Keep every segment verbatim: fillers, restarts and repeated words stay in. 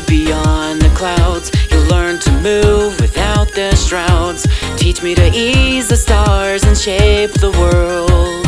beyond the clouds. You'll learn to move without the shrouds. Teach me to ease the stars and shape the world.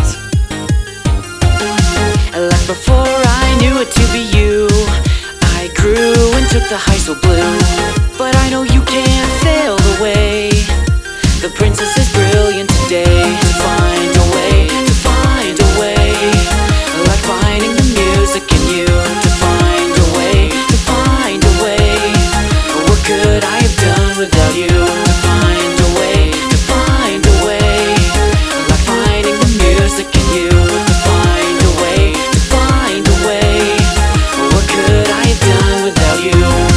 Like before I knew it to be you, I grew and took the high so blue. But I know you can't fail the way the princess is brilliant today. To find a way, to find a way, like finding the music in you. To find a way, to find a way, what could I have done without you? To find a way, to find a way, like finding the music in you. To find a way, to find a way, what could I have done without you?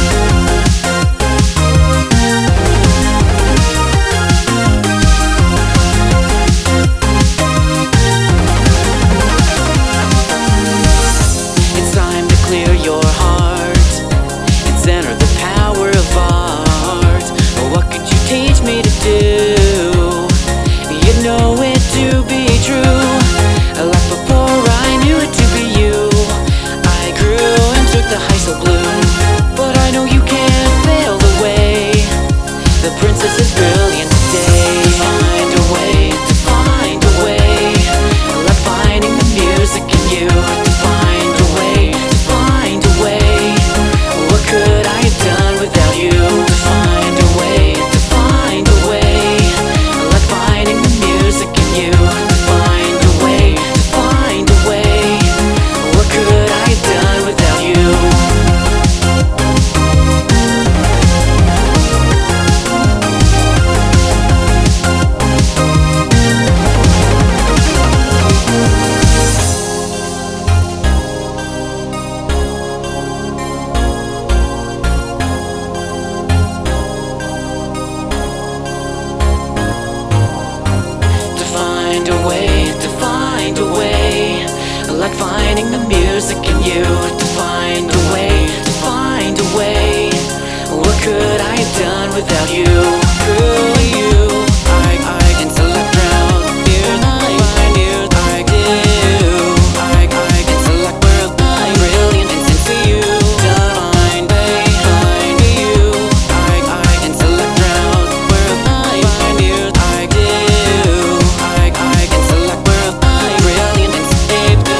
Like finding the music in you. To find a way, to find a way, what could I have done without you? Through you, I, I can select round here, I find you, I do. I, I can select where I'm brilliant and sing to you. To find a way, find you, I, I can select round where I find you, I do. I, I can select where I'm brilliant and save the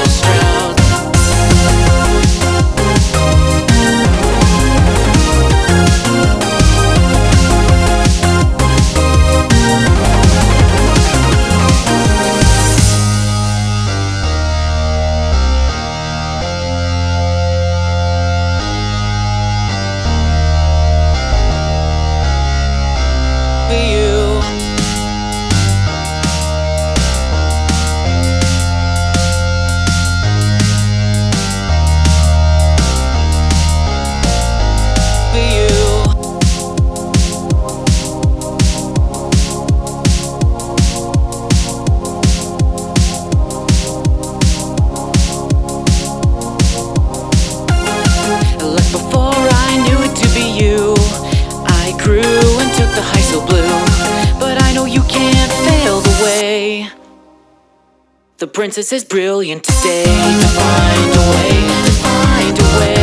the high so blue. But I know you can't fail the way the princess is brilliant today. To find a way, to find a way,